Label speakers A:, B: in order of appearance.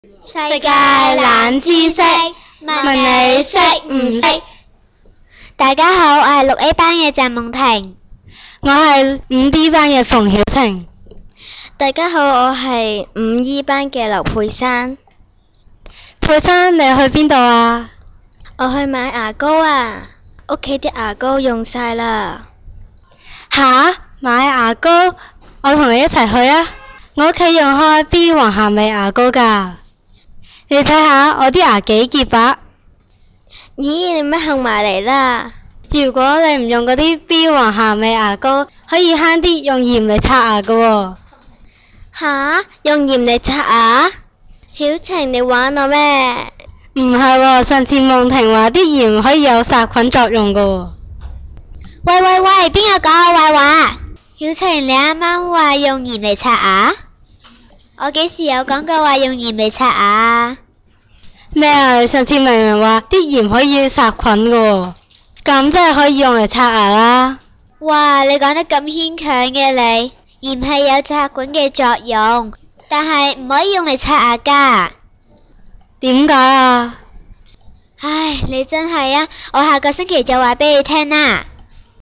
A: 世界冷知識，問你識唔識？
B: 大家好，我係6A 班嘅鄭夢婷。
A: 我係5D 班嘅馮曉晴。
B: 大家好，我係5E 班嘅劉佩珊。
A: 佩珊，你去邊度啊？
B: 我去買牙膏啊，屋企啲牙膏用晒啦。
A: 吓？買牙膏？我同你一齊去啊！我屋企用開 B 黃鹹味牙膏㗎。你睇下我啲牙幾潔白。
B: 咦，你乜行埋嚟啦？
A: 如果你唔用嗰啲 B 黃鹹味牙膏，可以慳啲用鹽嚟刷牙㗎喎。
B: 吓？用鹽嚟刷牙？曉晴，你玩我咩？
A: 唔係喎，上次夢婷話啲鹽可以有殺菌作用㗎喎。
B: 喂，邊個講我壞話？曉晴，你啱啱話用鹽嚟刷牙？我幾時有講過話用鹽嚟刷牙？
A: 咩啊？上次明明話啲鹽可以殺菌㗎喎，咁真係可以用嚟刷牙啦。
B: 哇，你講得咁牽強嘅你，鹽係有殺菌嘅作用，但係唔可以用嚟刷牙㗎。
A: 點解啊？
B: 唉，你真係啊，我下個星期再話俾你聽啦。